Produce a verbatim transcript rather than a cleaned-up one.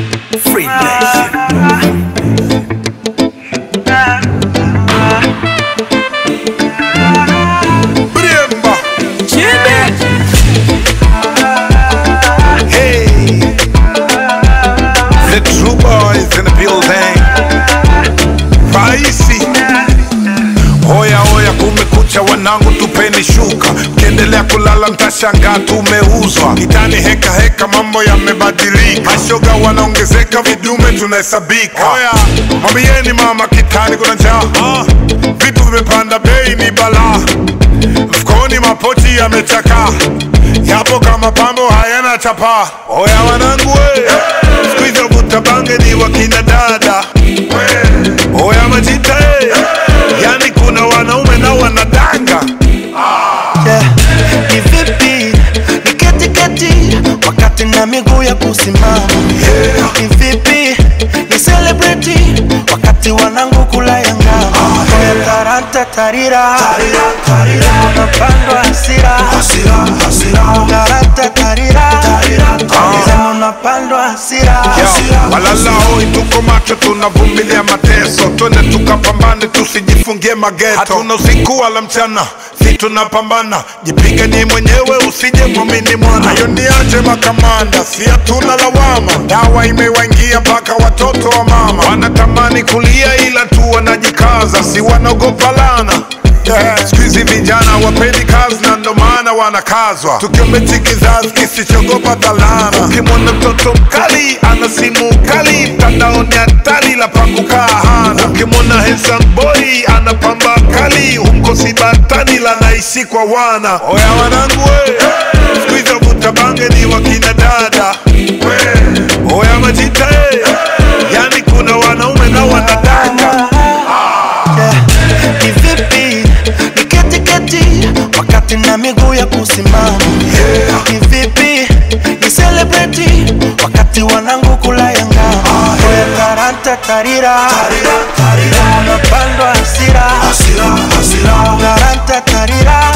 Free Nation. Bremba. Hey, the true boys in the building. Raisi. Hoya hoya kumekucha wanangu tupeni shuka. Kiendelea kulala mtashangaa tumeuzwa. Kitani heka heka mambo yamebadilika. Mashoga wanaongezeka vidume tunahesabika. Hoya, mwambieni mama kitani kuna njaa. uh, Vitu vimepanda bei ni balaa. Mfukoni mapochi yamechakaa. Yapo kama pambo hayana chapa. Hoya wanangu we, hey. Siku hizo vuta bange ni wakina dada. Hey. Hoya majita hey. Hey. Yani kuna wanaume na wanadanga. ah. Yeah. Ni vipi, ni keti keti wakati na miguu ya kusimama. Yeah. Ni vipi, ni celebrity wakati wanangu kula yangama. ah. Hoya taranta tarira, Tarira, tarira. Unapandwa hasira, Hasira, hasira. taranta tarira, Tarira, tarira. Sema unapandwa hasira. Yo, walala hoi tuko macho tunavumilia mateso. Twende tukapambane tusijifungie mageto. Hatuna usiku wala mchana, si tunapambana. Jipiganie mwenyewe usije mwamini mwana. Hayo niache makamanda, si hatuna lawama. Dawa imewaingia mpaka watoto wa mama. Wanatamani kulia ila tu wanajikaza, si wanaogopa lana. Yeah. Squeezy vijana wapendi kazi na ndo maana wanakazwa. Tukiombechi kizazi kisichogopa talana. Ukimwona mtoto mkali ana simu kali, mtandaoni hatari la pakukaa hana. Ukimwona handsome boy ana pamba kali, humkosi batani la naishi kwa wana. Oya wanangu we, hey. Squeezy vuta bange ni wakina dada. Hey. Oya majita hey. Hey. Yani kuna wanaume na wanadanga. Wakati na miguu ya kusimama. Yeah. Ni vipi, ni celebrity wakati wanangu kula yangama. ah. Hoya taranta tarira, Tarira, tarira. Unapandwa hasira, Hasira, hasira. taranta tarira,